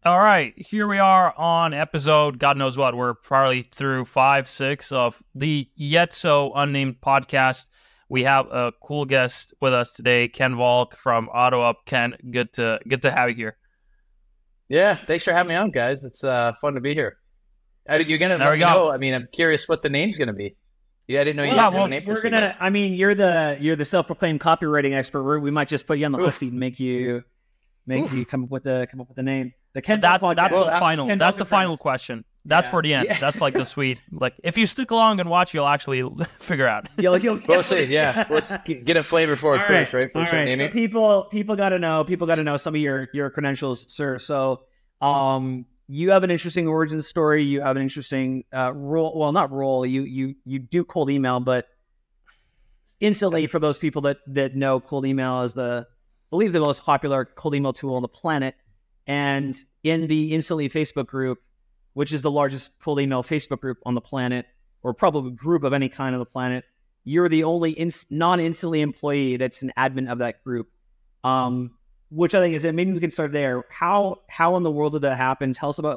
All right, here we are on episode, God knows what. We're probably through 5, 6 of the yet so unnamed podcast. We have a cool guest with us today, Ken Volk from AutoUp. Ken, good to have you here. Yeah, thanks for having me on, guys. It's fun to be here. You're gonna There let we me go. know. I mean, I'm curious what the name's gonna be. Yeah, I didn't know you had a name for this thing. I mean, you're the self-proclaimed copywriting expert. We might just put you on the hot seat and make you come up with the name. The Ken That's Volk the podcast. final. Ken That's Volk the final Friends. question. That's Yeah. for the end. Yeah. That's like the sweet. Like if you stick along and watch, you'll actually figure out. We'll see. Yeah, let's get a flavor for it All first, right? All First right. naming. So people got to know some of your credentials, sir. So, you have an interesting origin story. You have an interesting role. Well, not role. You do cold email, but instantly for those people that know cold email is I believe the most popular cold email tool on the planet. And in the Instantly Facebook group, which is the largest cold email Facebook group on the planet, or probably group of any kind on the planet, you're the only non-Instantly employee that's an admin of that group. Which I think is it. Maybe we can start there. How in the world did that happen? Tell us about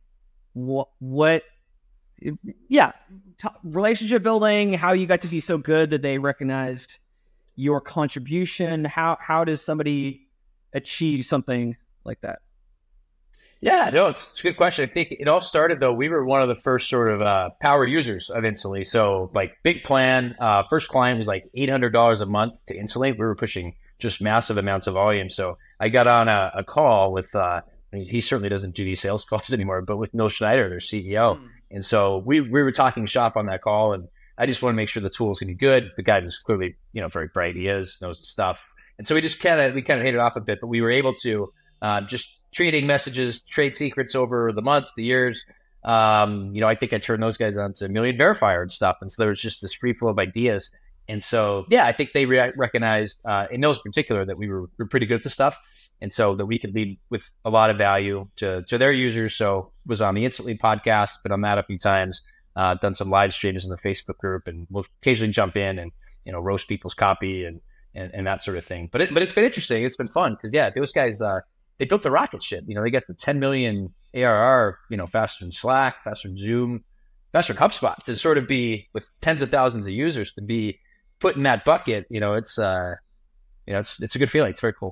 relationship building, how you got to be so good that they recognized your contribution. How does somebody achieve something like that? Yeah, no, it's a good question. I think it all started though. We were one of the first sort of power users of Instantly. So like big plan, first client was like $800 a month to Instantly. We were pushing just massive amounts of volume. So I got on a call with, he certainly doesn't do these sales calls anymore, but with Neil Schneider, their CEO. And so we were talking shop on that call, and I just want to make sure the tool's going to be good. The guy was clearly, very bright. He knows the stuff. And so we kind of hit it off a bit, but we were able to just trading messages, trade secrets over the months, the years. I think I turned those guys on to Million Verifier and stuff. And so there was just this free flow of ideas. And so, yeah, I think they recognized, in those particular, that we were pretty good at the stuff. And so that we could lead with a lot of value to their users. So was on the Instantly podcast, been on that a few times, done some live streams in the Facebook group, and we'll occasionally jump in and, roast people's copy and that sort of thing. But it's been interesting. It's been fun because, yeah, those guys, they built the rocket ship. They got to 10 million ARR, faster than Slack, faster than Zoom, faster than HubSpot. To sort of be with tens of thousands of users, to be put in that bucket, it's a good feeling. It's very cool.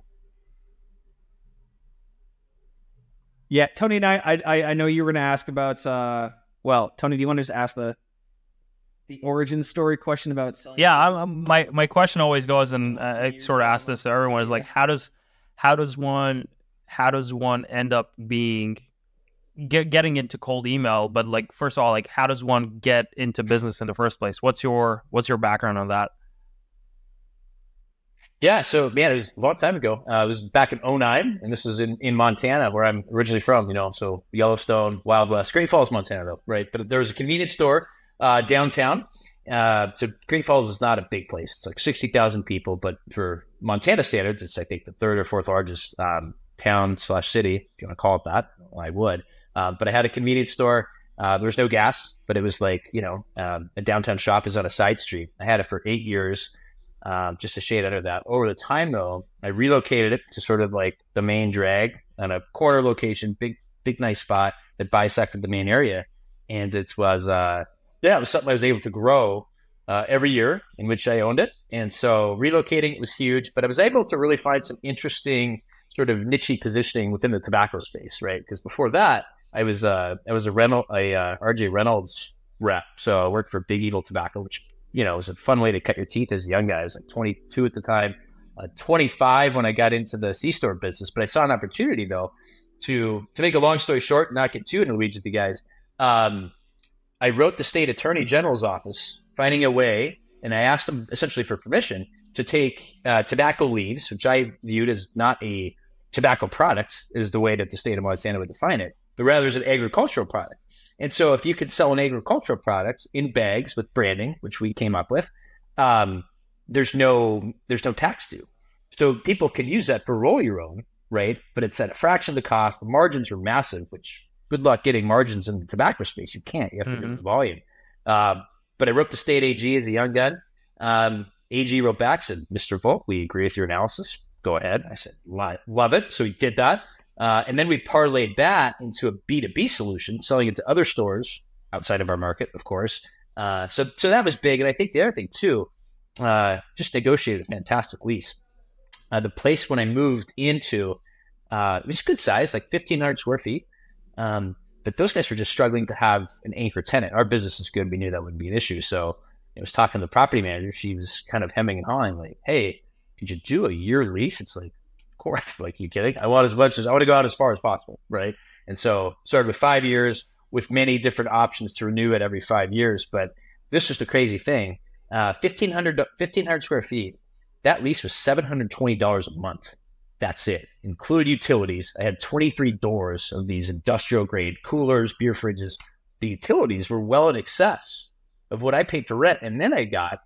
Yeah, Tony and I know you were going to ask about. Tony, do you want to just ask the origin story question about selling? Yeah, my question always goes, and I sort of ask this to everyone, is like, how does one end up getting into cold email? But like, first of all, like, how does one get into business in the first place? What's your background on that? Yeah, so man, it was a long time ago. It was back in 2009, and this was in Montana, where I'm originally from. So Yellowstone, Wild West, Great Falls, Montana, though, right? But there was a convenience store downtown. So Great Falls is not a big place; it's like 60,000 people, but for Montana standards, it's I think the third or fourth largest town/city, if you want to call it that. Well, I would, but I had a convenience store. There was no gas, but it was like a downtown shop is on a side street. I had it for 8 years. Just a shade under that. Over the time, though, I relocated it to sort of like the main drag on a corner location, big, nice spot that bisected the main area. And it was something I was able to grow every year in which I owned it. And so relocating it was huge, but I was able to really find some interesting sort of niche positioning within the tobacco space, right? Because before that, I was a RJ Reynolds rep. So I worked for Big Evil Tobacco, which it was a fun way to cut your teeth as a young guy. I was like 22 at the time, 25 when I got into the C-store business. But I saw an opportunity, though, to make a long story short, not get too into the weeds with you guys. I wrote the state attorney general's office, finding a way, and I asked them essentially for permission to take tobacco leaves, which I viewed as not a tobacco product, is the way that the state of Montana would define it, but rather as an agricultural product. And so if you could sell an agricultural product in bags with branding, which we came up with, there's no tax due. So people can use that for roll your own, right? But it's at a fraction of the cost. The margins are massive, which good luck getting margins in the tobacco space. You can't. You have to do the volume. But I wrote the state AG as a young gun. AG wrote back, said, Mr. Volk, we agree with your analysis. Go ahead. I said, love it. So he did that. And then we parlayed that into a B2B solution, selling it to other stores outside of our market, of course. So that was big. And I think the other thing too, just negotiated a fantastic lease. The place when I moved into, it was good size, like 1,500 square feet. But those guys were just struggling to have an anchor tenant. Our business is good. We knew that wouldn't be an issue. So I was talking to the property manager. She was kind of hemming and hawing like, hey, could you do a year lease? It's like, of course. Like, you kidding? I want to go out as far as possible. Right. And so started with 5 years with many different options to renew it every 5 years. But this was the crazy thing. 1,500 square feet. That lease was $720 a month. That's it. Included utilities. I had 23 doors of these industrial grade coolers, beer fridges. The utilities were well in excess of what I paid to rent. And then I got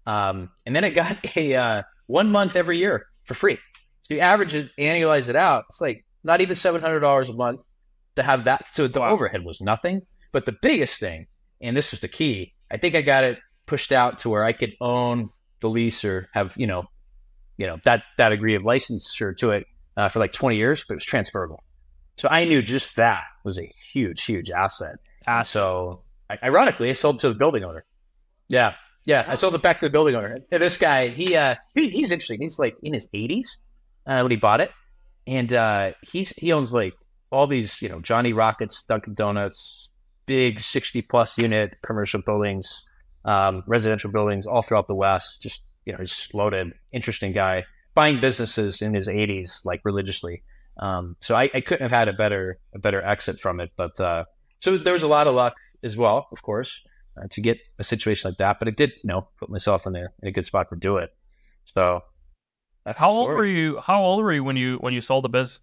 a 1 month every year for free. So you average it, annualize it out. It's like not even $700 a month to have that. So the overhead was nothing. But the biggest thing, and this was the key, I think I got it pushed out to where I could own the lease or have, that degree of licensure to it for like 20 years, but it was transferable. So I knew just that was a huge, huge asset. So ironically, I sold it to the building owner. Yeah. I sold it back to the building owner. And this guy, he's interesting. He's like in his 80s when he bought it. And he owns like all these, Johnny Rockets, Dunkin' Donuts, big 60 plus unit commercial buildings, residential buildings all throughout the West. Just, he's loaded, interesting guy, buying businesses in his 80s, like religiously. So I couldn't have had a better exit from it. But so there was a lot of luck as well, of course, to get a situation like that. But it did, put myself in a good spot to do it. So that's how old were you? How old were you when you sold the biz?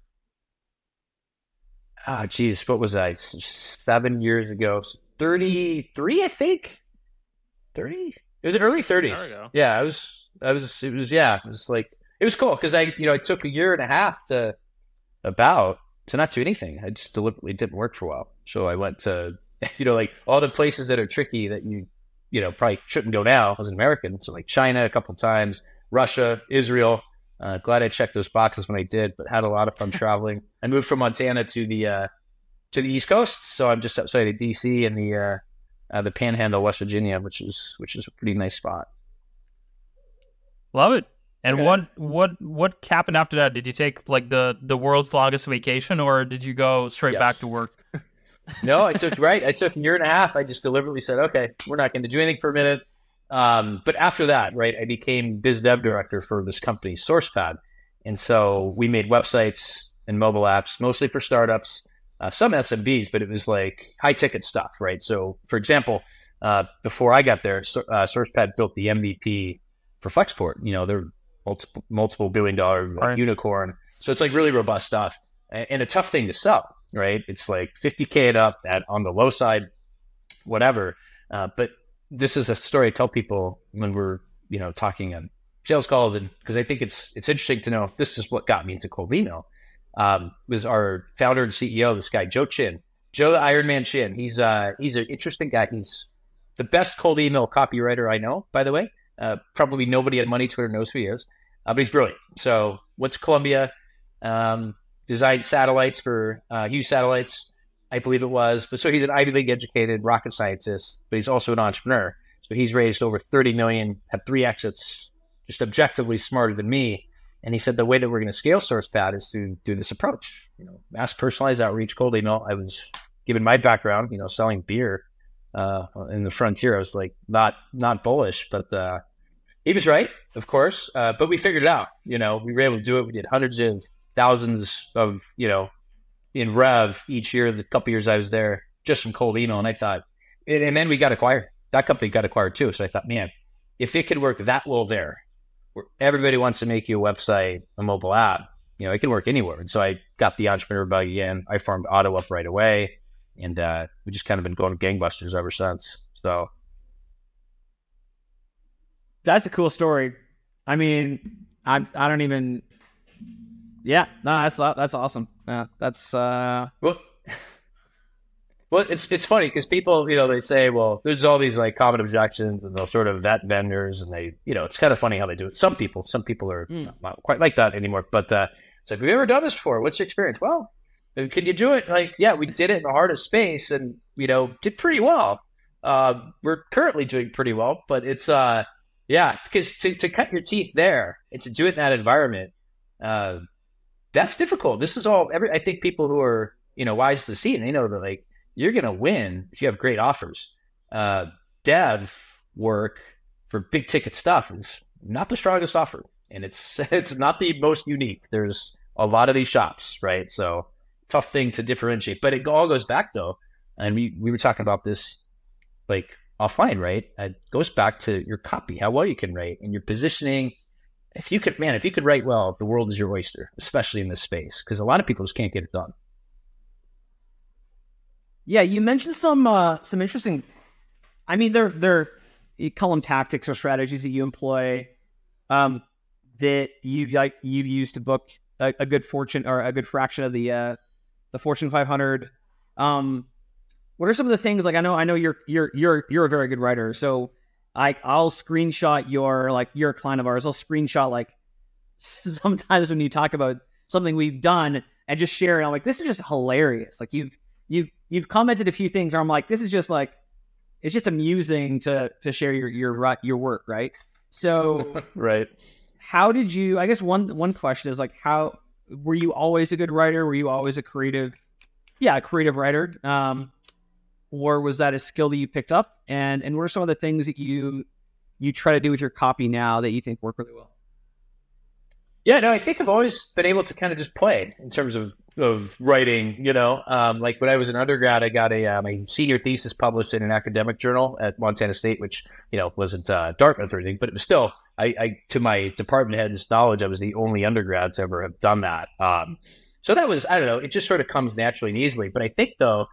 Geez, what was I? 7 years ago, 33, I think. 30. It was early 30s. There we go. Yeah, it was cool because I took a year and a half to not do anything. I just deliberately didn't work for a while. So I went to, like all the places that are tricky that you probably shouldn't go now as an American. So like China a couple of times, Russia, Israel. Glad I checked those boxes when I did, but had a lot of fun traveling. I moved from Montana to the East Coast. So I'm just outside of DC and the Panhandle, West Virginia, which is a pretty nice spot. Love it. And what happened after that? Did you take like the world's longest vacation, or did you go straight back to work? No, I took a year and a half. I just deliberately said, okay, we're not going to do anything for a minute. But after that, right, I became biz dev director for this company, SourcePad. And so we made websites and mobile apps, mostly for startups, some SMBs, but it was like high ticket stuff, right? So for example, before I got there, SourcePad built the MVP for Flexport. They're multiple $1 billion unicorn. So it's like really robust stuff and a tough thing to sell, right? It's like 50K and up on the low side, whatever. But this is a story I tell people when we're, talking on sales calls, and because I think it's interesting to know this is what got me into cold email. Was our founder and CEO, this guy Joe Chin, Joe the Iron Man Chin. He's an interesting guy. He's the best cold email copywriter I know, by the way. Probably nobody at Money Twitter knows who he is, but he's brilliant. So went to Columbia, designed satellites for Hughes Satellites, I believe it was. But so he's an Ivy League educated rocket scientist, but he's also an entrepreneur. So he's raised over 30 million, had 3 exits, just objectively smarter than me. And he said the way that we're going to scale SourcePad is to do this approach, mass personalized outreach, cold email. I was, given my background, selling beer in the frontier, I was like not bullish, but he was right, of course. But we figured it out. We were able to do it. We did hundreds of thousands of in rev each year. The couple years I was there, just from cold email, and I thought, and then we got acquired. That company got acquired too. So I thought, man, if it could work that well there, where everybody wants to make you a website, a mobile app, it can work anywhere. And so I got the entrepreneur bug again. I farmed auto up right away, and we just kind of been going gangbusters ever since. So that's a cool story. I mean, I don't even. Yeah, no, that's awesome. Yeah, that's Well, it's funny because people, they say, well, there's all these like common objections, and they'll sort of vet vendors, and they, it's kind of funny how they do it. Some people are not quite like that anymore. But It's like, have you ever done this before? What's your experience? Well, can you do it? Like, yeah, we did it in the hardest space and, did pretty well. We're currently doing pretty well, but it's, because to cut your teeth there and to do it in that environment, that's difficult. This is all, I think people who are, wise to the seat, and they know that, like, you're going to win if you have great offers. Dev work for big ticket stuff is not the strongest offer, and it's not the most unique. There's a lot of these shops, right? So tough thing to differentiate, but it all goes back though. And we were talking about this like offline, right? It goes back to your copy, how well you can write, and your positioning. If you could write well, the world is your oyster, especially in this space, because a lot of people just can't get it done. Yeah, you mentioned some interesting. I mean, they're you call them tactics or strategies that you employ, that you use to book a good fortune or a good fraction of the Fortune 500. What are some of the things, like, I know you're a very good writer, so I'll screenshot you're a client of ours. I'll screenshot, like, sometimes when you talk about something we've done and just share it. I'm like, this is just hilarious. Like, you've commented a few things where I'm like, this is just like, it's just amusing to share your work, right? So right. How did you? I guess one question is, like, how were you always a good writer? Were you always a creative writer? Or was that a skill that you picked up? And what are some of the things that you try to do with your copy now that you think work really well? Yeah, no, I think I've always been able to kind of just play in terms of writing, like when I was an undergrad, I got my senior thesis published in an academic journal at Montana State, which, wasn't Dartmouth or anything, but it was still, I to my department head's knowledge, I was the only undergrad to ever have done that. So that was, I don't know, it just sort of comes naturally and easily. But I think though,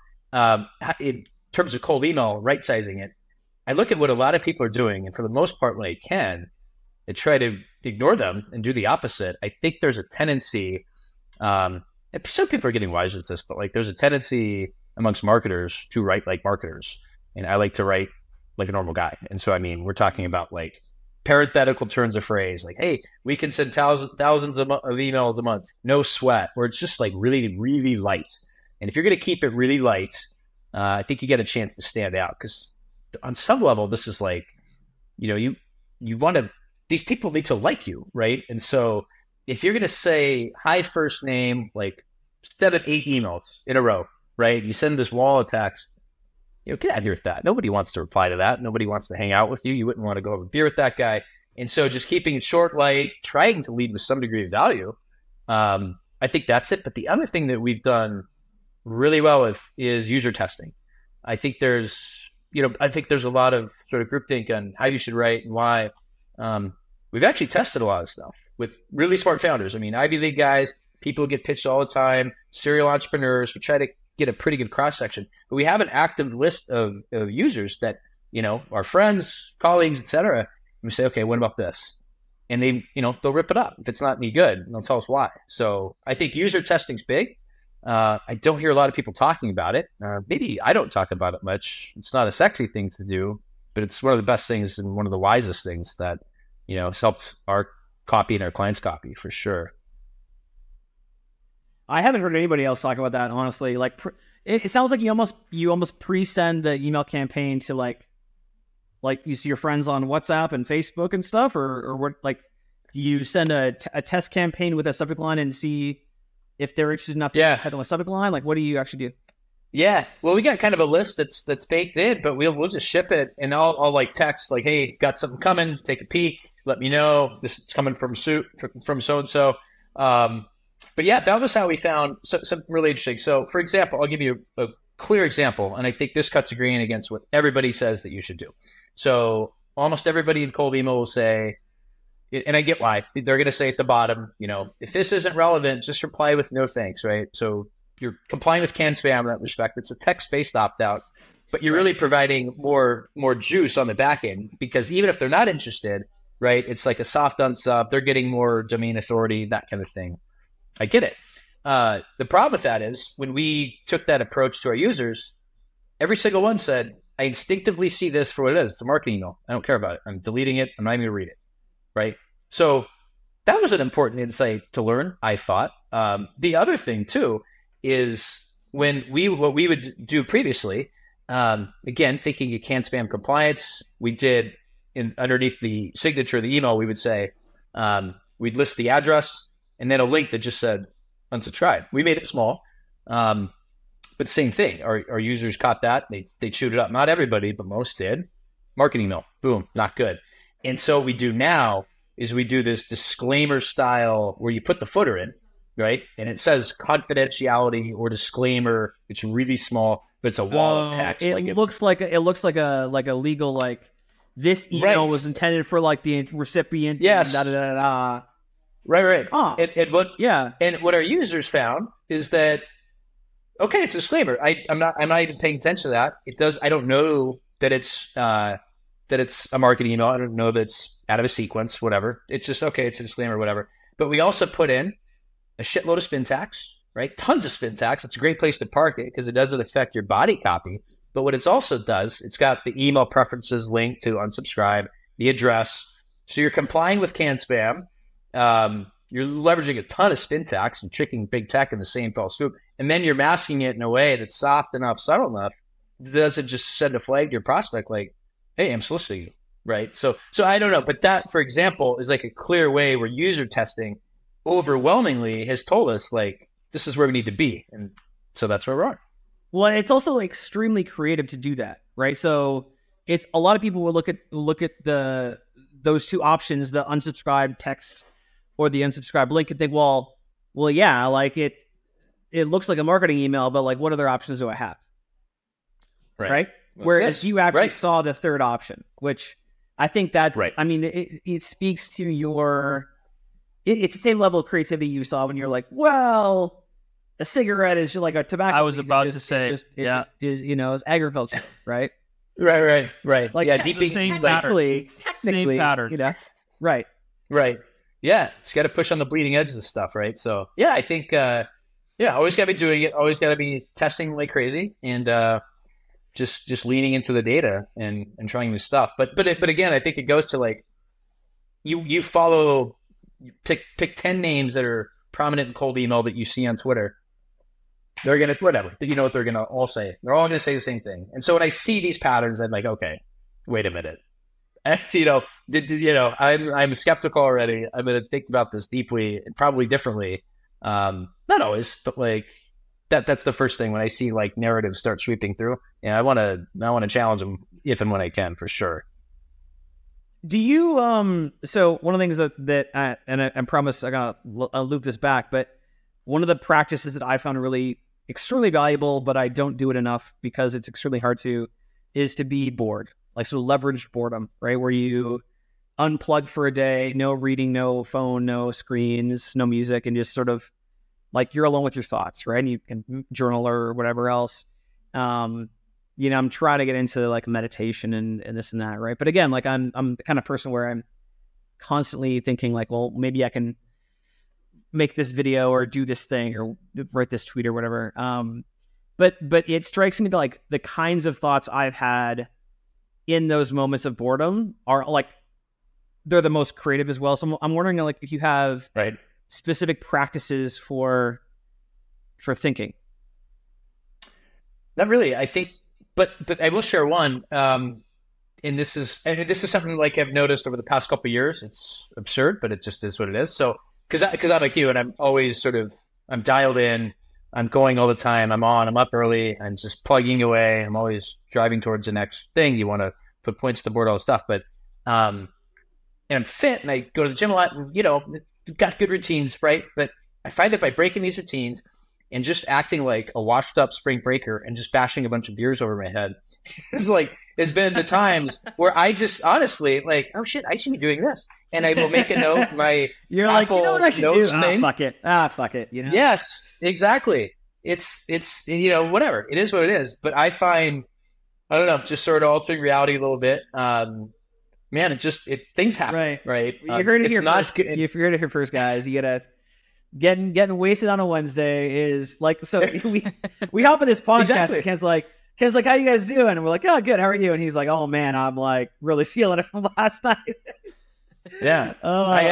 in terms of cold email, right sizing it, I look at what a lot of people are doing, and for the most part, when I can, I try to ignore them and do the opposite. I think there's a tendency, and some people are getting wiser at this, but like there's a tendency amongst marketers to write like marketers. And I like to write like a normal guy. And so, I mean, we're talking about like parenthetical turns of phrase, like, hey, we can send thousands of emails a month, no sweat, where it's just like really, really light. And if you're going to keep it really light, I think you get a chance to stand out, because on some level, this is like, you want to, these people need to like you, right? And so if you're going to say hi first name, like 7-8 emails in a row, right? You send this wall of text, get out of here with that. Nobody wants to reply to that. Nobody wants to hang out with you. You wouldn't want to go have a beer with that guy. And so just keeping it short, light, trying to lead with some degree of value. I think that's it. But the other thing that we've done really well with is user testing. I think there's a lot of sort of groupthink on how you should write and why. We've actually tested a lot of stuff with really smart founders. I mean, Ivy League guys, people who get pitched all the time, serial entrepreneurs. We try to get a pretty good cross section, but we have an active list of users that, our friends, colleagues, etc. And we say, okay, what about this? And they, they'll rip it up. If it's not any good, they'll tell us why. So I think user testing's big. I don't hear a lot of people talking about it. Maybe I don't talk about it much. It's not a sexy thing to do, but it's one of the best things and one of the wisest things that, it's helped our copy and our clients' copy for sure. I haven't heard anybody else talk about that, honestly. Like, it sounds like you almost pre-send the email campaign to like you see your friends on WhatsApp and Facebook and stuff, or what? Like, do you send a test campaign with a subject line and see if they're interested enough to head on a subject line? Like, what do you actually do? Yeah, well, we got kind of a list that's baked in, but we'll just ship it, and I'll like text like, hey, got something coming, take a peek, let me know. This is coming from so and so. But yeah, that was how we found something really interesting. So, for example, I'll give you a clear example, and I think this cuts a grain against what everybody says that you should do. So, almost everybody in cold email will say, and I get why, they're going to say at the bottom, if this isn't relevant, just reply with no thanks, right? So you're complying with canned spam in that respect. It's a text-based opt-out, but you're really providing more juice on the back end, because even if they're not interested, right, it's like a soft unsub. They're getting more domain authority, that kind of thing. I get it. The problem with that is when we took that approach to our users, every single one said, I instinctively see this for what it is. It's a marketing email. I don't care about it. I'm deleting it. I'm not even going to read it, right? So that was an important insight to learn, I thought. The other thing too is what we would do previously, again, thinking of CAN-SPAM compliance, we did underneath the signature of the email, we would say, we'd list the address and then a link that just said unsubscribe. We made it small, but same thing. Our users caught that. They chewed it up. Not everybody, but most did. Marketing email, boom, not good. And so what we do now is we do this disclaimer style where you put the footer in, right? And it says confidentiality or disclaimer. It's really small, but it's a wall of text. It looks like a legal, like, this email was intended for like the recipient. Yes. Da, da, da, da. Right. Oh. And what our users found is that, okay, it's a disclaimer. I'm not even paying attention to that. It does. I don't know that it's a marketing email. I don't know that it's out of a sequence, whatever. It's just, okay, it's a disclaimer, whatever. But we also put in a shitload of spin tax, right? Tons of spin tax. It's a great place to park it because it doesn't affect your body copy. But what it also does, it's got the email preferences link to unsubscribe, the address. So you're complying with CAN-SPAM. You're leveraging a ton of spin tax and tricking big tech in the same fell swoop. And then you're masking it in a way that's soft enough, subtle enough, that doesn't just send a flag to your prospect like, hey, I'm soliciting you, right? So I don't know. But that, for example, is like a clear way where user testing overwhelmingly has told us, like, this is where we need to be. And so that's where we are. Well, it's also extremely creative to do that, right? So it's a lot of people will look at those two options, the unsubscribe text or the unsubscribe link, and think, well, yeah, like it looks like a marketing email, but like, what other options do I have? Right? Whereas you actually saw the third option, which I think that's, right. I mean, it speaks to your, it's the same level of creativity you saw when you're like, well, a cigarette is just like a tobacco. I was about to say, it's agriculture, right? Right. Like, yeah, technically, same pattern. Right. Yeah, it's got to push on the bleeding edge of stuff, right? So, yeah, I think, always got to be doing it. Always got to be testing like crazy, and just leaning into the data and trying new stuff. But again, I think it goes to like, you follow, pick 10 names that are prominent in cold email that you see on Twitter. They're going to, whatever, you know what they're going to all say. They're all going to say the same thing. And so when I see these patterns, I'm like, okay, wait a minute. And, I'm skeptical already. I'm going to think about this deeply and probably differently. Not always, but like that's the first thing when I see like narratives start sweeping through. And I want to challenge them if and when I can, for sure. Do you, so one of the things that I promise I'll loop this back, but one of the practices that I found really extremely valuable, but I don't do it enough because it's extremely hard to, is to be bored, like sort of leveraged boredom, right? Where you unplug for a day, no reading, no phone, no screens, no music, and just sort of like you're alone with your thoughts, right? And you can journal or whatever else. I'm trying to get into like meditation and this and that, right? But again, like I'm the kind of person where I'm constantly thinking like, well, maybe I can make this video or do this thing or write this tweet or whatever. But it strikes me that like the kinds of thoughts I've had in those moments of boredom are like, they're the most creative as well. So I'm wondering like if you have specific practices for thinking. Not really, I think, but I will share one. And this is something like I've noticed over the past couple of years. It's absurd, but it just is what it is. So, because I'm like you, and I'm always I'm dialed in. I'm going all the time. I'm up early. I'm just plugging away. I'm always driving towards the next thing. You want to put points to the board, all this stuff. But, and I'm fit and I go to the gym a lot and, got good routines, right? But I find that by breaking these routines and just acting like a washed up spring breaker and just bashing a bunch of beers over my head, it's been the times where I just honestly like, oh shit, I should be doing this. And I will make a note, you're like, you know what I should do? Thing. Fuck it. Yes, exactly. It's whatever. It is what it is. But I find, I don't know, just sort of altering reality a little bit. Man, things happen, right? You heard it here first. You heard it here first, guys. You gotta getting wasted on a Wednesday is like, so we hop in this podcast. Exactly. And Ken's like, how you guys doing? And we're like, oh, good. How are you? And he's like, oh man, I'm like really feeling it from last night. Yeah, I am.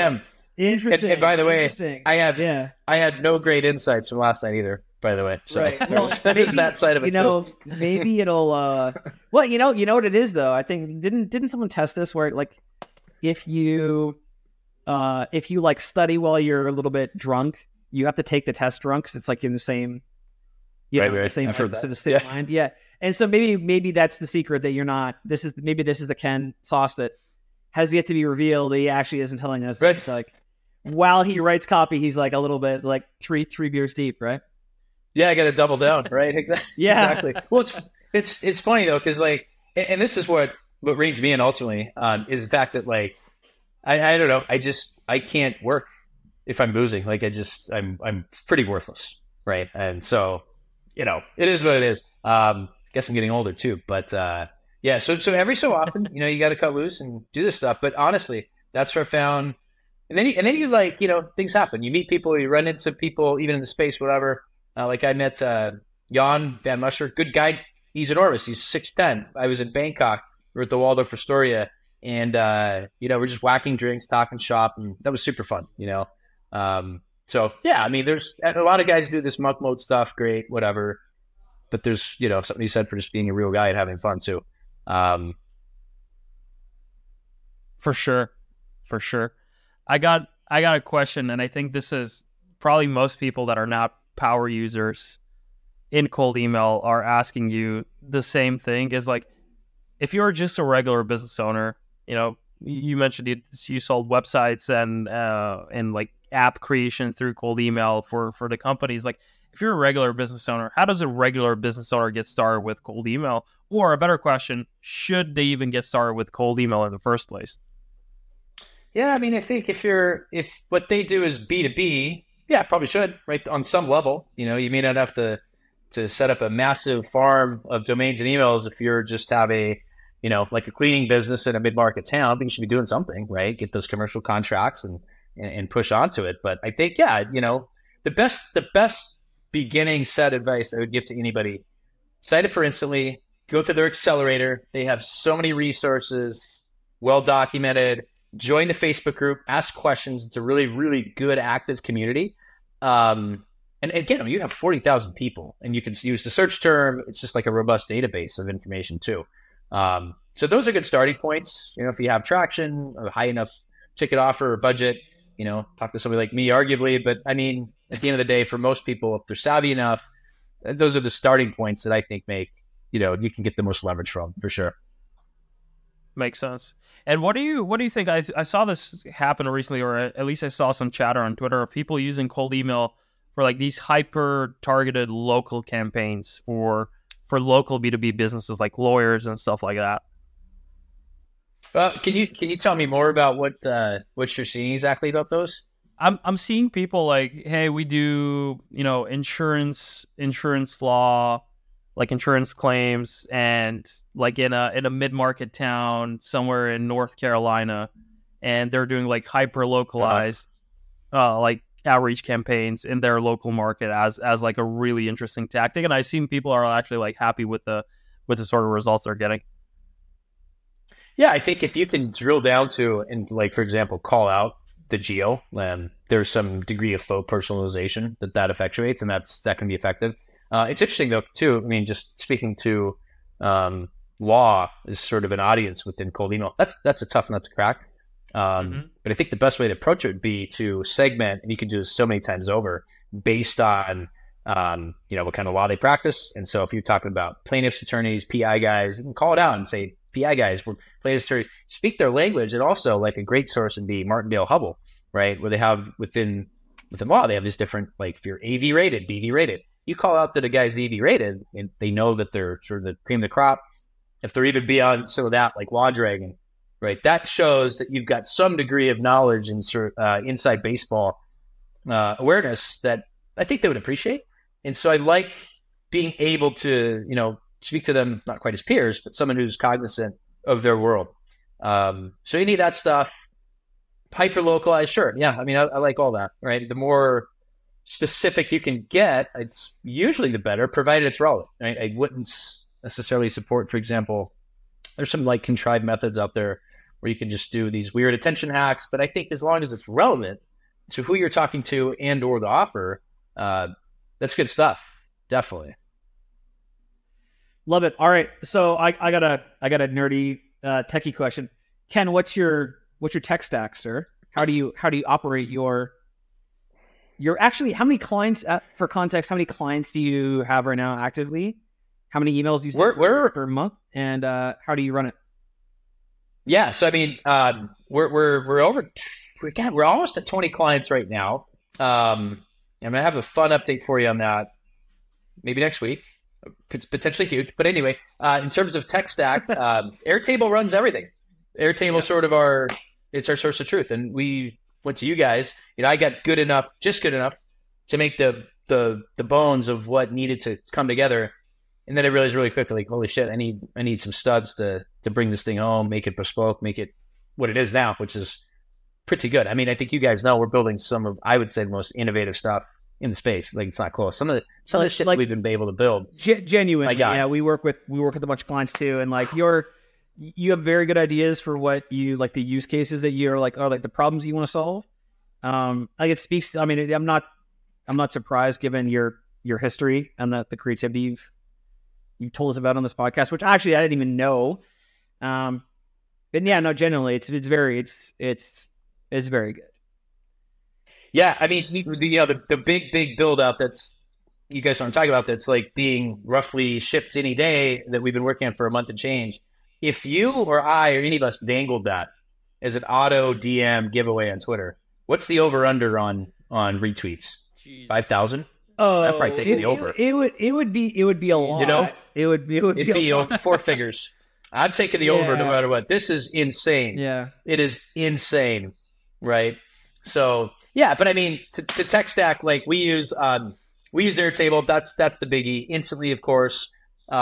Interesting. And by the way, interesting. I had no great insights from last night either. By the way, so Right. there's Well, that side of it too. Maybe it'll. Well, you know what it is though. I think didn't someone test this where like if you like study while you're a little bit drunk, you have to take the test drunk because it's like in the same, the same I've heard sort of that. state of mind. Yeah, and so maybe that's the secret that you're not. This is the Ken sauce that has yet to be revealed. That he actually isn't telling us. Right. It's like while he writes copy, he's like a little bit like three beers deep, right? Yeah, I got to double down, right? Exactly. Yeah. Exactly. Well, it's funny though, because like, and this is what reins me in ultimately is the fact that like, I don't know, I can't work if I'm boozing. Like I'm pretty worthless, right? And so, it is what it is. Guess I'm getting older too, but yeah. So every so often, you got to cut loose and do this stuff. But honestly, that's where I found. And then you like, things happen. You meet people, you run into people, even in the space, whatever. Like I met Jan Van Muscher, good guy. He's enormous. He's 6'10". I was in Bangkok. We're at the Waldorf Astoria, and we're just whacking drinks, talking shop, and that was super fun. So yeah, I mean, there's a lot of guys do this monk mode stuff. Great, whatever. But there's something to be said for just being a real guy and having fun too. For sure. I got a question, and I think this is probably most people that are not power users in cold email are asking you the same thing. Is like, if you're just a regular business owner, you mentioned you sold websites and like app creation through cold email for the companies. Like, if you're a regular business owner, how does a regular business owner get started with cold email? Or a better question, should they even get started with cold email in the first place? Yeah, I mean, I think if what they do is B2B, yeah, probably should, right? On some level, you may not have to set up a massive farm of domains and emails if you're just have a, like a cleaning business in a mid-market town, but you should be doing something, right? Get those commercial contracts and push onto it. But I think, yeah, the best beginning set advice I would give to anybody, sign up for Instantly, go to their accelerator. They have so many resources, well documented. Join the Facebook group, ask questions. It's a really, really good, active community. And again, you have 40,000 people, and you can use the search term. It's just like a robust database of information too. So those are good starting points. If you have traction, a high enough ticket offer or budget, talk to somebody like me, arguably. But I mean, at the end of the day, for most people, if they're savvy enough, those are the starting points that I think make, you can get the most leverage from, for sure. Makes sense. And what do you think? I saw this happen recently, or at least I saw some chatter on Twitter of people using cold email for like these hyper targeted local campaigns for local B2B businesses like lawyers and stuff like that. Can you tell me more about what you're seeing exactly about those? I'm seeing people like, hey, we do insurance law, like insurance claims, and like in a mid-market town somewhere in North Carolina, and they're doing like hyper localized like outreach campaigns in their local market as like a really interesting tactic. And I've seen people are actually like happy with the sort of results they're getting. Yeah, I think if you can drill down to and like, for example, call out the geo, there's some degree of faux personalization that effectuates, and that can be effective. It's interesting though too. I mean, just speaking to law is sort of an audience within cold email. That's a tough nut to crack. But I think the best way to approach it would be to segment, and you can do this so many times over, based on what kind of law they practice. And so if you're talking about plaintiffs' attorneys, PI guys, you can call it out and say, PI guys, we're plaintiffs' attorneys, speak their language. And also, like, a great source would be Martindale Hubbell, right? Where they have within law, they have these different, like, if you're AV rated, BV rated, you call out that a guy's AV rated, and they know that they're sort of the cream of the crop. If they're even beyond some of that, like Law Dragon, right? That shows that you've got some degree of knowledge and inside baseball awareness that I think they would appreciate. And so I like being able to, speak to them, not quite as peers, but someone who's cognizant of their world. So you need that stuff. Hyper localized, sure. Yeah, I mean, I like all that, right? The more specific you can get, it's usually the better, provided it's relevant, right? I wouldn't necessarily support, for example, there's some like contrived methods out there where you can just do these weird attention hacks. But I think as long as it's relevant to who you're talking to and or the offer, that's good stuff. Definitely. Love it. All right. So I got a nerdy techie question. Ken, what's your tech stack, sir? How do you operate your actually, how many clients, for context, how many clients do you have right now actively? How many emails do you send per month? And how do you run it? Yeah. So, I mean, we're almost at 20 clients right now. I'm going to have a fun update for you on that maybe next week. Potentially huge. But anyway, in terms of tech stack, Airtable runs everything. Airtable sort of it's our source of truth. And we went to you guys. I got just good enough to make the bones of what needed to come together. And then I realized really quickly, like, holy shit, I need some studs to bring this thing home, make it bespoke, make it what it is now, which is pretty good. I mean, I think you guys know we're building some of, I would say, the most innovative stuff in the space. Like, it's not close. Some of the shit like, we've been able to build. Genuinely, yeah. We work with a bunch of clients too, and like you have very good ideas for what you like, the use cases that you're like are like the problems you want to solve. Like it speaks. I mean, I'm not surprised given your history and the creativity you've told us about on this podcast, which actually I didn't even know. But yeah, no, genuinely, it's very good. Yeah, I mean, the big build up that's you guys aren't talking about, that's like being roughly shipped any day, that we've been working on for a month and change. If you or I or any of us dangled that as an auto DM giveaway on Twitter, what's the over under on retweets? 5,000? Oh, I'd probably take the over. It would be a lot. It'd be over four figures. I'm taking the over no matter what. This is insane. Yeah, it is insane, right? So yeah, but I mean, to tech stack, like we use Airtable. That's the biggie. Instantly, of course,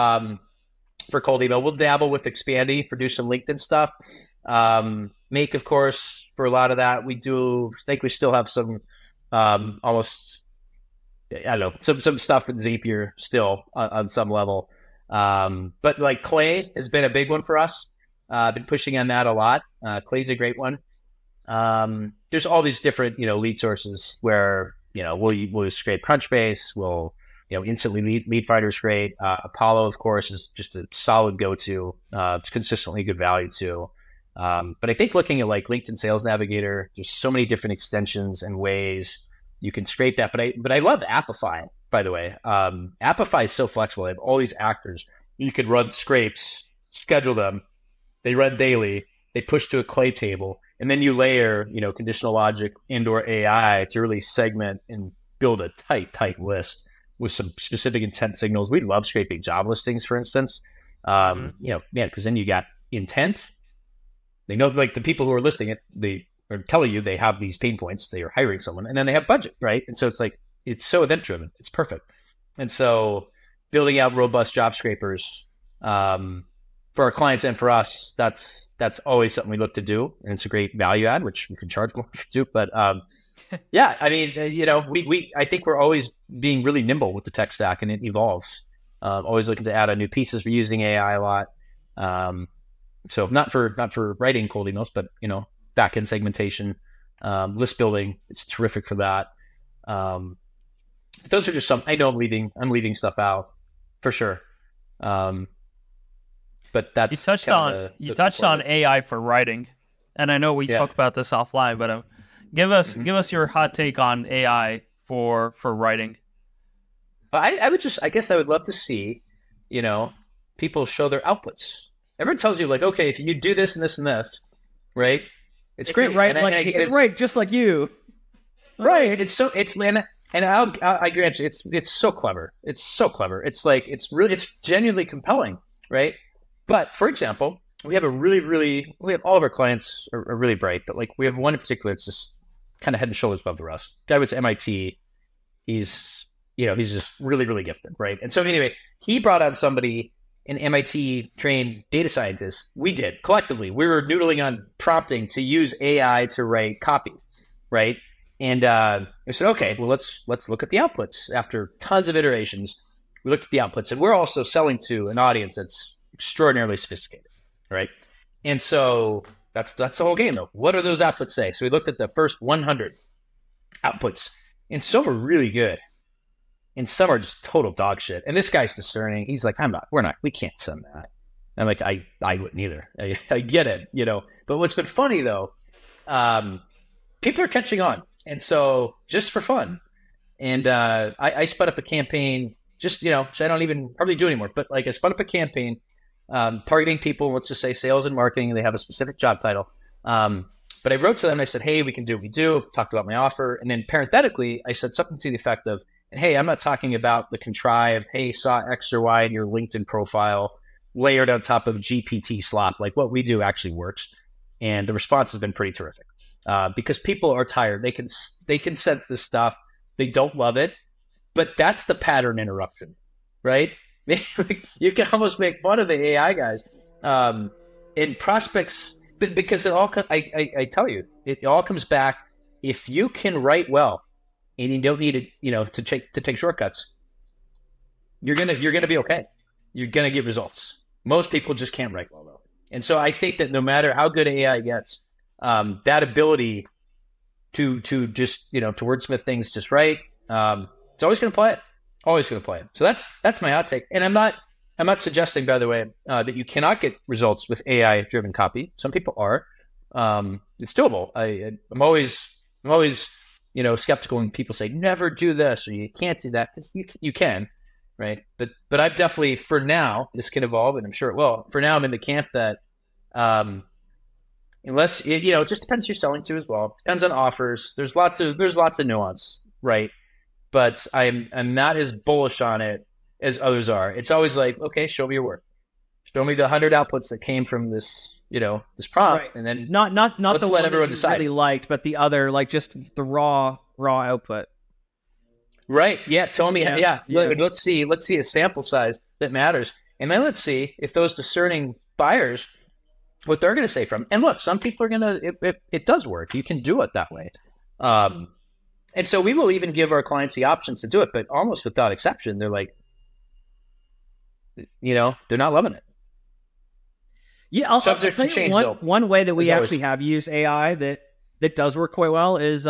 for cold email. We'll dabble with Expandy for do some LinkedIn stuff. Make, of course, for a lot of that. We do. I think we still have some almost, I don't know, some stuff in Zapier still on some level. But like Clay has been a big one for us. I've been pushing on that a lot. Clay's a great one. There's all these different, lead sources where, we'll scrape Crunchbase. We'll, instantly lead finder great. Apollo, of course, is just a solid go-to. It's consistently good value too. But I think looking at like LinkedIn Sales Navigator, there's so many different extensions and ways you can scrape that. But I love Appify, by the way. Appify is so flexible. They have all these actors. You could run scrapes, schedule them. They run daily. They push to a Clay table. And then you layer, conditional logic and/or AI to really segment and build a tight list with some specific intent signals. We love scraping job listings, for instance. Because then you got intent. They know, like, the people who are listing it, they are telling you they have these pain points. They are hiring someone, and then they have budget, right? And so it's like, it's so event driven. It's perfect. And so building out robust job scrapers for our clients and for us, that's always something we look to do, and it's a great value add, which we can charge more to. But yeah, I mean, I think we're always being really nimble with the tech stack, and it evolves. Always looking to add on new pieces. We're using AI a lot. So not for writing cold emails, but back-end segmentation, list building. It's terrific for that. Those are just some. I know I'm leaving stuff out for sure. But that's you touched on AI for writing, and I know we spoke about this offline, but give us your hot take on AI for writing. I would love to see, people show their outputs. Everyone tells you, like, okay, if you do this and this and this, right? It's great, right? Right, just like you, right? And I grant you, it's so clever. It's so clever. It's like it's genuinely compelling, right? But for example, we have all of our clients are really bright, but like we have one in particular that's just kind of head and shoulders above the rest. Guy went to MIT. He's just really, really gifted, right? And so anyway, he brought on somebody, an MIT trained data scientist. We did collectively. We were noodling on prompting to use AI to write copy, right? And I said, okay, well let's look at the outputs. After tons of iterations, we looked at the outputs, and we're also selling to an audience that's extraordinarily sophisticated, right? And so That's the whole game, though. What do those outputs say? So we looked at the first 100 outputs, and some are really good, and some are just total dog shit. And this guy's discerning. He's like, we can't send that. I'm like, I wouldn't either. I get it, But what's been funny though, people are catching on, and so just for fun, and I spun up a campaign. Just so I don't even hardly do anymore. But like I spun up a campaign targeting people. Let's just say sales and marketing. And they have a specific job title. But I wrote to them and I said, hey, we can do what we do. Talked about my offer, and then parenthetically, I said something to the effect of, hey, I'm not talking about the contrived, hey, saw X or Y in your LinkedIn profile layered on top of GPT slop. Like what we do actually works. And the response has been pretty terrific because people are tired. They can sense this stuff. They don't love it, but that's the pattern interruption, right? You can almost make fun of the AI guys in prospects, because it all. I tell you, it all comes back. If you can write well, and you don't need to take shortcuts, you're gonna be okay. You're gonna get results. Most people just can't write well though, and so I think that no matter how good AI gets, that ability to just to wordsmith things just right, it's always gonna play it. Always going to play it. So that's my hot take. And I'm not suggesting, by the way, that you cannot get results with AI driven copy. Some people are. It's doable. I'm always skeptical when people say never do this or you can't do that, because you can, right? But I've definitely, for now, this can evolve, and I'm sure it will. For now, I'm in the camp that unless it just depends who you're selling to as well. Depends on offers. There's lots of nuance, right? But I'm not as bullish on it as others are. It's always like, okay, show me your work. Show me the 100 outputs that came from this, this prompt, right. And then not let's the let one everyone that you decide. really liked, but the other, like just the raw output. Right? Yeah. Tell me. Yeah. Let's see a sample size that matters, and then let's see if those discerning buyers, what they're going to say from. And look, some people are going to. It does work. You can do it that way. And so we will even give our clients the options to do it, but almost without exception, they're like, they're not loving it. Yeah, I'll tell you one way that we actually have used AI that does work quite well is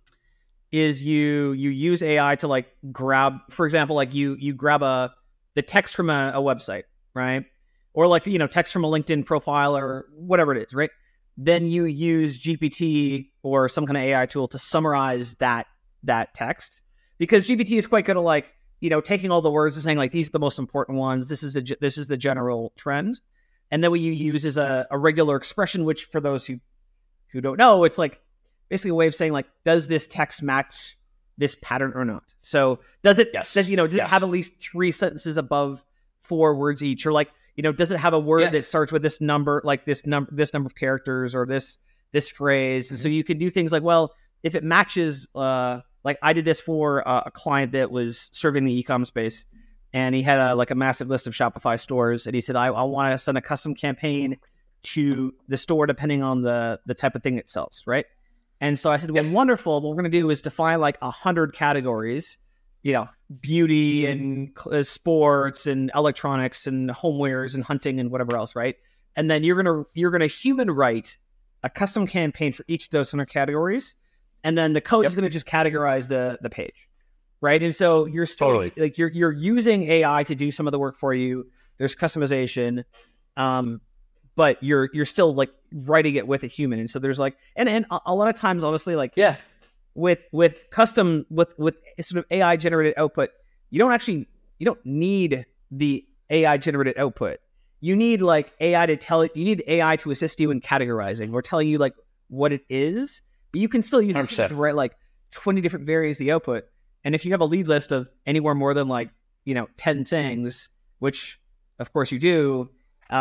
you use AI to like grab, for example, like you grab the text from a website, right? Or like, text from a LinkedIn profile or whatever it is, right? Then you use GPT or some kind of AI tool to summarize that text, because GPT is quite good at like, taking all the words and saying like, these are the most important ones. This is the general trend. And then what you use is a regular expression, which for those who don't know, it's like basically a way of saying like, does this text match this pattern or not? So does it, yes. does it have at least 3 sentences above 4 words each? Or like, does it have a word that starts with this number, like this number of characters, or this phrase? Mm-hmm. And so you can do things like, well, if it matches, like I did this for a client that was serving the e-com space, and he had a massive list of Shopify stores, and he said, I want to send a custom campaign to the store depending on the type of thing it sells, right? And so I said, well, wonderful. What we're going to do is define like 100 categories, beauty and sports and electronics and homewares and hunting and whatever else, right? And then you're gonna human write a custom campaign for each of those 100 categories, and then the code is going to just categorize the page, right? And so you're still totally like you're using AI to do some of the work for you. There's customization, but you're still like writing it with a human. And so there's like and a lot of times, honestly, like with sort of AI generated output, you don't need the AI generated output. You need like AI you need AI to assist you in categorizing or telling you like what it is, but you can still use it to write like 20 different variants of the output. And if you have a lead list of anywhere more than like, 10 things, which of course you do,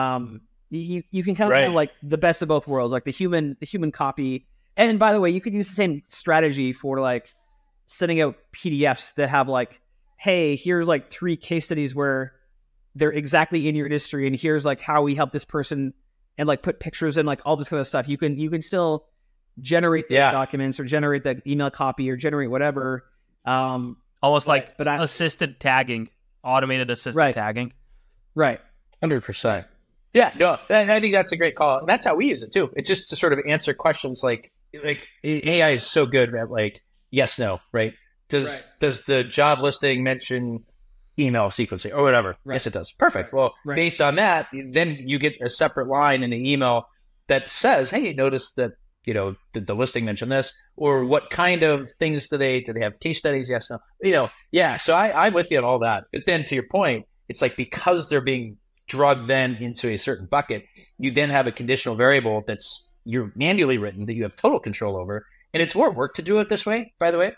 you can kind of have like the best of both worlds, like the human copy. And by the way, you could use the same strategy for like sending out PDFs that have like, hey, here's like 3 case studies where they're exactly in your industry, and here's like how we help this person, and like put pictures and like all this kind of stuff. You can still generate these documents or generate the email copy or generate whatever. Almost assisted tagging, automated assisted tagging. Right. 100%. Yeah, no, I think that's a great call. And that's how we use it too. It's just to sort of answer questions like AI is so good at like yes, no, right? Does the job listing mention email sequencing or whatever? Right. Yes, it does. Perfect. Well, based on that, then you get a separate line in the email that says, "Hey, notice that did the listing mention this, or what kind of things do they have case studies? Yes, no, yeah." So I'm with you on all that. But then to your point, it's like because they're being drugged then into a certain bucket, you then have a conditional variable that's you're manually written that you have total control over, and it's more work to do it this way, by the way.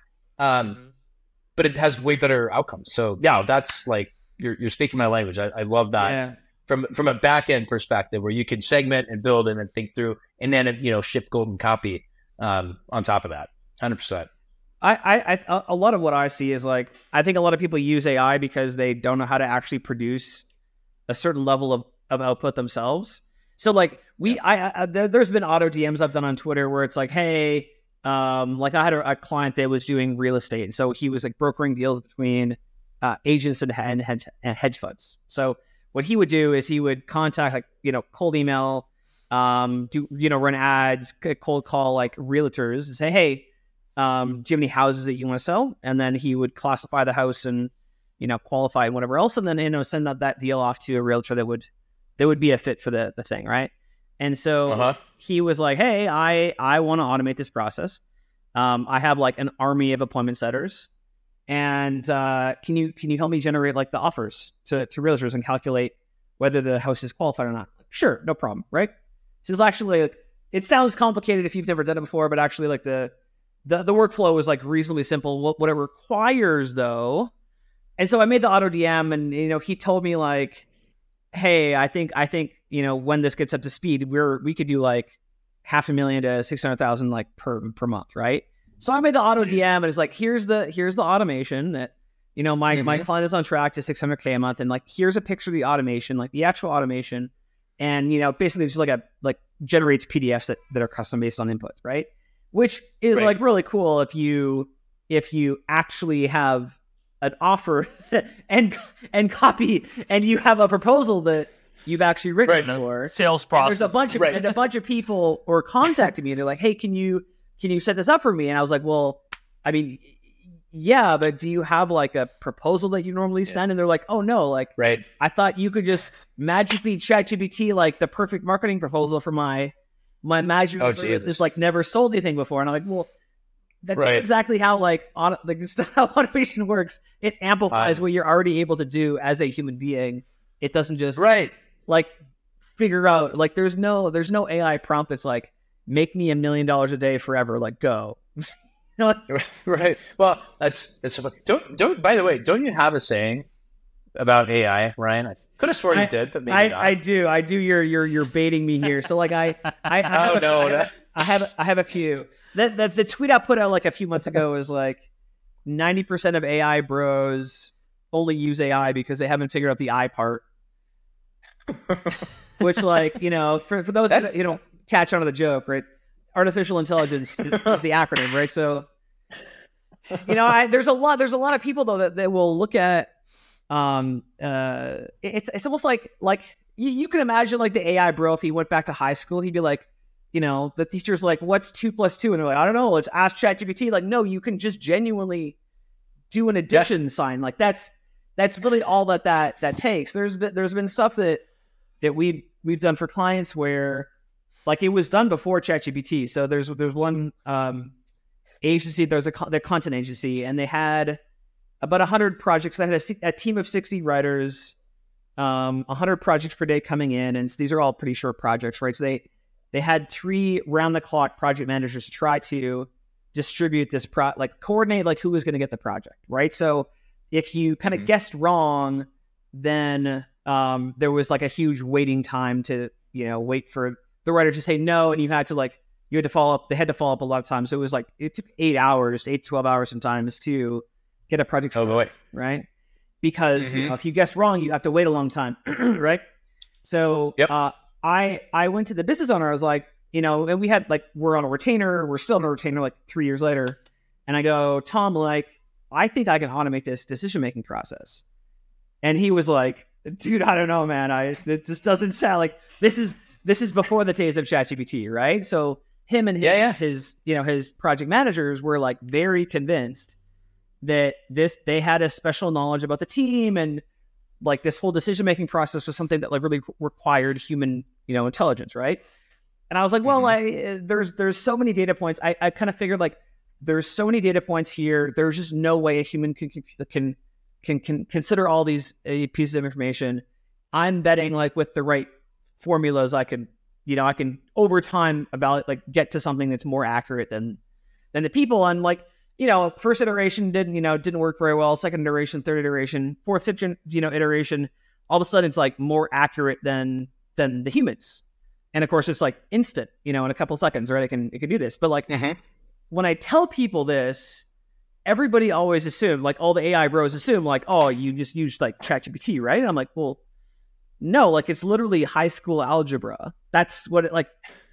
But it has way better outcomes. So yeah, that's like you're speaking my language. I love that. Yeah. From a back end perspective, where you can segment and build and then think through, and then ship golden copy on top of that. 100%. I a lot of what I see is like I think a lot of people use AI because they don't know how to actually produce a certain level of output themselves. So like there's been auto DMs I've done on Twitter where it's like, hey, like I had a client that was doing real estate, so he was like brokering deals between agents and hedge funds. So what he would do is he would contact cold email, run ads, cold call like realtors and say, hey, do you have any houses that you want to sell? And then he would classify the house and qualify and whatever else, and then send that deal off to a realtor that would be a fit for the thing, right? And so he was like, hey, I want to automate this process. I have like an army of appointment setters. And can you help me generate like the offers to realtors and calculate whether the house is qualified or not? Sure, no problem, right? So it's actually it sounds complicated if you've never done it before, but actually like the workflow is like reasonably simple. What it requires though, and so I made the auto DM, and he told me like, hey, I think when this gets up to speed, we could do like $500,000 to $600,000 like per month, right? So I made the auto DM, and it's like, here's the automation that, my client is on track to $600K a month. And like, here's a picture of the automation, like the actual automation. And, basically it's just like generates PDFs that are custom based on input, right? Which is like really cool if you actually have an offer and copy, and you have a proposal that you've actually written for sales process. And there's a bunch of people were contacting me, and they're like, hey, can you set this up for me? And I was like, well, I mean, yeah, but do you have like a proposal that you normally send? And they're like, oh no, like, I thought you could just magically ChatGPT like the perfect marketing proposal for my magical service that's like never sold anything before. And I'm like, well, that's exactly how how automation works. It amplifies what you're already able to do as a human being. It doesn't just like figure out like there's no AI prompt that's like, make me $1 million a day forever. Like, go. Right. Well, that's so funny. Don't. By the way, don't you have a saying about AI, Ryan? I could have sworn you did, but maybe not. I do. You're baiting me here. So like I have a few. The tweet I put out like a few months ago was like 90% of AI bros only use AI because they haven't figured out the I part. Which like for those that catch on to the joke, right? Artificial intelligence is the acronym, right? So, there's a lot of people though that will look at, it's almost like you can imagine like the AI bro, if he went back to high school, he'd be like, the teacher's like, what's 2 + 2? And they're like, I don't know. Let's ask ChatGPT. Like, no, you can just genuinely do an addition sign. Like that's really all that takes. There's been stuff that we've done for clients where, like it was done before ChatGPT. So there's one agency, the content agency, and they had about 100 projects. They had a team of 60 writers, 100 projects per day coming in, and these are all pretty short projects, right? So they had 3 round-the-clock project managers to try to distribute this coordinate like who was going to get the project, right? So if you kind of guessed wrong, then there was like a huge waiting time to wait for the writer to say no, and you had to follow up. They had to follow up a lot of times. So it was like it took 8 to 12 hours sometimes to get a project started, right? Because if you guess wrong, you have to wait a long time, right? So I went to the business owner. I was like, and we had we're on a retainer. We're still on a retainer 3 years later, and I go, Tom, I think I can automate this decision making process. And he was like, Dude, I don't know, man. It just doesn't sound like this is before the days of ChatGPT, right? So him and his project managers were like very convinced that they had a special knowledge about the team, and like this whole decision making process was something that like really required human, intelligence, right? And I was like, well, there's so many data points. I kind of figured like there's so many data points here. There's just no way a human can consider all these pieces of information. I'm betting like with the right formulas, I can over time get to something that's more accurate than the people. And like, first iteration didn't work very well. Second iteration, third iteration, fourth, fifth, iteration, all of a sudden it's like more accurate than the humans. And of course it's like instant, in a couple seconds, right? It can do this. But like when I tell people this, everybody always assumed, like all the AI bros assume like, oh, you just used like ChatGPT, right? And I'm like, well, no, like it's literally high school algebra. That's what it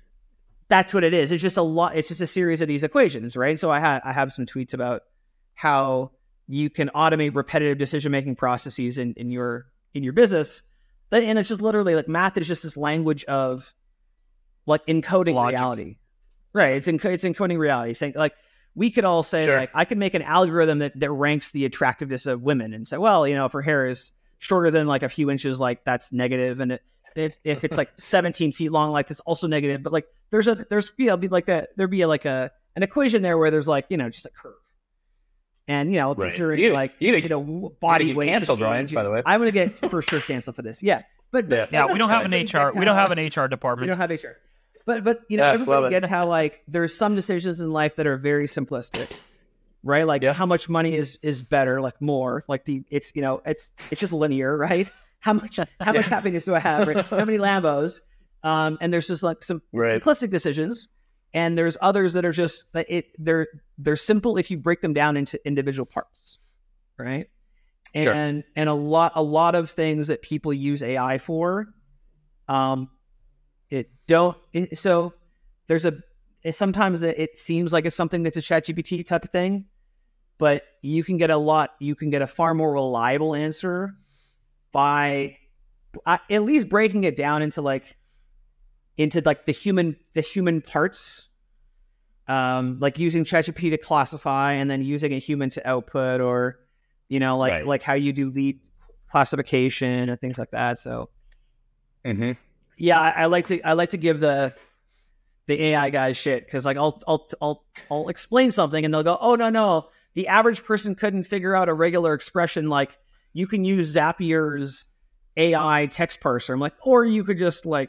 is. It's just a series of these equations, right? So I have some tweets about how you can automate repetitive decision-making processes in your business. And it's just literally like math is just this language of like encoding logic. Reality. Right. It's encoding reality. Saying like, we could all say like, I could make an algorithm that ranks the attractiveness of women and say, well, if her hair is shorter than like a few inches, like that's negative. And if it's like 17 feet long, like that's also negative. But like there'd be an equation there where there's like, just a curve. And, considering body weight. Canceled, Ryan, by the way. I'm going to get for sure canceled for this. Yeah. But we don't have an HR. We don't have an HR department. We don't have HR. But everybody gets how like there's some decisions in life that are very simplistic, right? Like how much money is better, like more, like it's just linear, right? How much happiness do I have? Right? How many Lambos? And there's just like some simplistic decisions, and there's others that are just they're simple if you break them down into individual parts, right? And a lot of things that people use AI for, so there's sometimes that it seems like it's something that's a ChatGPT type of thing, but you can get a far more reliable answer by at least breaking it down into the human parts, like using ChatGPT to classify and then using a human to output, or like how you do lead classification and things like that. So yeah, I like to give the AI guys shit, because like I'll explain something and they'll go, oh no, the average person couldn't figure out a regular expression. Like you can use Zapier's AI text parser. I'm like, or you could just like,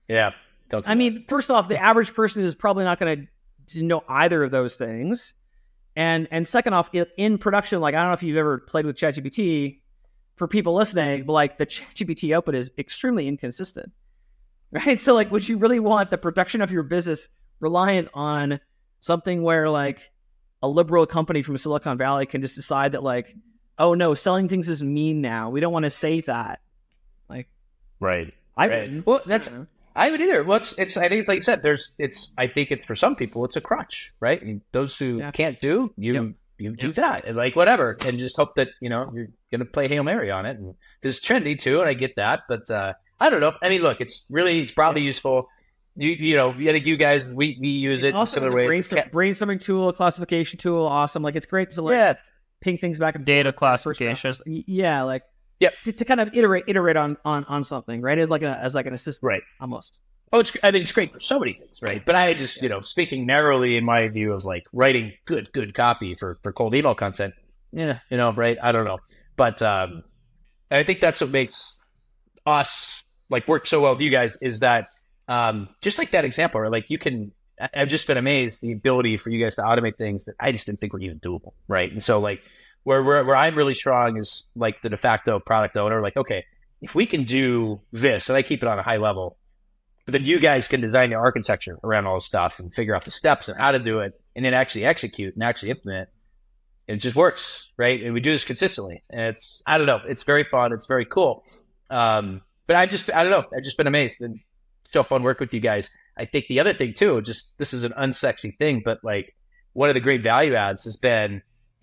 first off, the average person is probably not going to know either of those things, and second off, in production, like I don't know if you've ever played with ChatGPT. For people listening, but like the ChatGPT output is extremely inconsistent. Right. So like, would you really want the production of your business reliant on something where like a liberal company from Silicon Valley can just decide that like, oh no, selling things is mean now. We don't want to say that. Like, right. I wouldn't. Well, I would either. Well, I think it's like you said, I think it's for some people, it's a crutch, right? And those who can't do, you do that, and like whatever, and just hope that, you're going to play Hail Mary on it. And it's trendy too. And I get that, but, I don't know. I mean, look, it's probably useful. I think you guys, we use it in similar ways. Brainstorming tool, classification tool, awesome. Like it's great to ping things back and data classification. Yeah, like to kind of iterate on something, right? As like an assistant, right? Almost. Oh, I think it's great for so many things, right? But I just, speaking narrowly in my view as like writing good copy for cold email content. Yeah, right? I don't know, but I think that's what makes us like work so well with you guys, is that just like that example, right? Like I've just been amazed the ability for you guys to automate things that I just didn't think were even doable, right? And so like where I'm really strong is like the de facto product owner. Like, okay, if we can do this, and I keep it on a high level, but then you guys can design your architecture around all this stuff and figure out the steps and how to do it, and then actually execute and actually implement. It just works, right? And we do this consistently, and I don't know, it's very fun, it's very cool. But I don't know, I've just been amazed, and so fun work with you guys. I think the other thing too, just this is an unsexy thing, but like one of the great value adds has been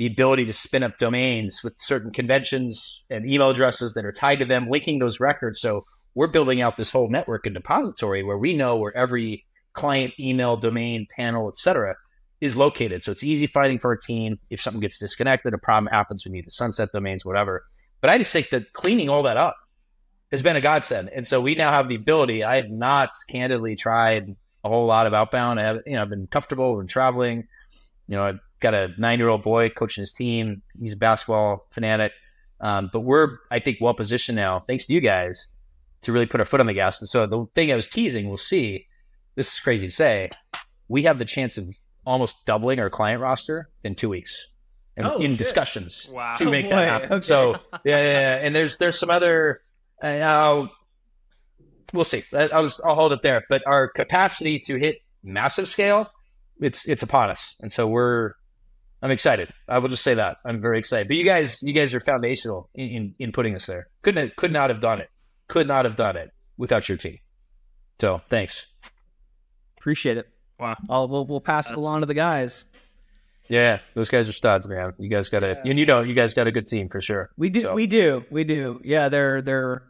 the ability to spin up domains with certain conventions and email addresses that are tied to them, linking those records. So we're building out this whole network and depository where we know where every client, email, domain, panel, et cetera, is located. So it's easy finding for our team. If something gets disconnected, a problem happens, we need to sunset domains, whatever. But I just think that cleaning all that up has been a godsend. And so we now have the ability. I have not candidly tried a whole lot of outbound. I've been comfortable when traveling. I've got a 9-year-old boy coaching his team. He's a basketball fanatic. But we're, I think, well positioned now, thanks to you guys, to really put our foot on the gas. And so the thing I was teasing, we'll see, this is crazy to say, we have the chance of almost doubling our client roster in 2 weeks in discussions to make that happen. Okay. So, yeah. And there's some other, we'll see. I'll hold it there. But our capacity to hit massive scale, it's upon us. And so I'm excited. I will just say that. I'm very excited. But you guys are foundational in putting us there. Could not have done it. Could not have done it without your team. So thanks. Appreciate it. Wow. We'll pass it along to the guys. Yeah, those guys are studs, man. You guys got you guys got a good team for sure. We do. Yeah, they're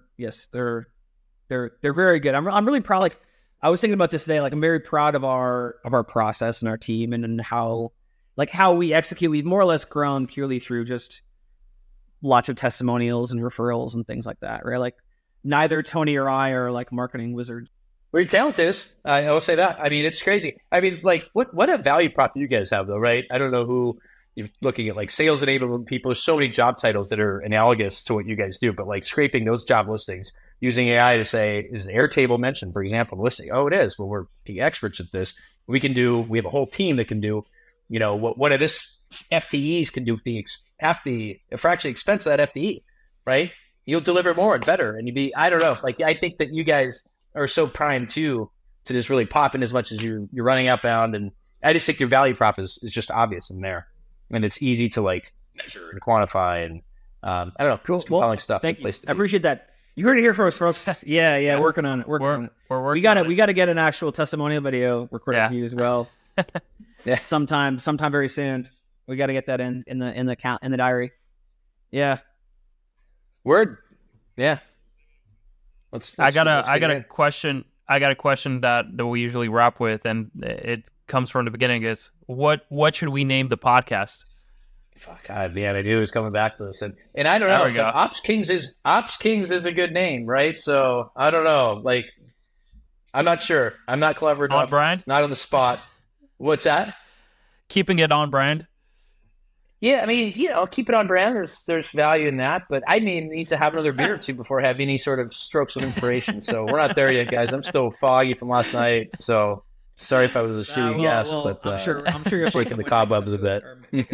very good. I'm really proud. Like, I was thinking about this today. Like, I'm very proud of our process and our team and how we execute. We've more or less grown purely through just lots of testimonials and referrals and things like that, right? Like, neither Tony or I are like marketing wizards. Well, your talent is. I will say that. I mean, it's crazy. I mean, like, what a value prop you guys have, though, right? I don't know who you're looking at, like sales enablement people. There's so many job titles that are analogous to what you guys do, but like scraping those job listings using AI to say, is the Airtable mentioned, for example, listing? Oh, it is. Well, we're the experts at this. We have a whole team that can do, what one of this FTEs can do half the fraction expense of that FTE, right? You'll deliver more and better. And I don't know. Like, I think that you guys are so primed too to just really pop in as much as you're running outbound. And I just think your value prop is just obvious in there. And it's easy to like measure and quantify. And I don't know. Cool. It's compelling stuff. Thank you. I appreciate that. You heard it here first, folks. Yeah. Working on it. We're working. We got to get an actual testimonial video recorded for you as well. Yeah. Sometime very soon. We got to get that in the diary. Yeah. Word. Yeah. I got a question that we usually wrap with, and it comes from the beginning. Is what should we name the podcast? Fuck, God, man, I knew he was coming back to this, and I don't know. There we go. Ops Kings is a good name, right? So I don't know. Like, I'm not sure. I'm not clever enough. On brand? Not on the spot. What's that? Keeping it on brand. Yeah, I mean, keep it on brand. There's value in that, but I need to have another beer or two before I have any sort of strokes of inspiration. So we're not there yet, guys. I'm still foggy from last night. So sorry if I was a shooting guest, but I'm sure you're shaking the cobwebs a bit.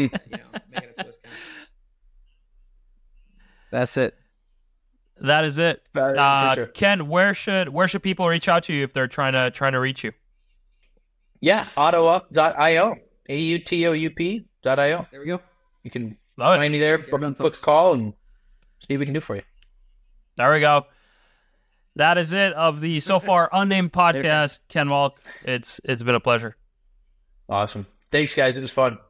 That's it. That is it. Sure. Ken, where should people reach out to you if they're trying to reach you? Yeah, autoup.io, AUTOUP.io. There we go. You can find me there, book a call, and see what we can do for you. There we go. That is it of the so far unnamed podcast. Ken Volk, it's been a pleasure. Awesome. Thanks, guys. It was fun.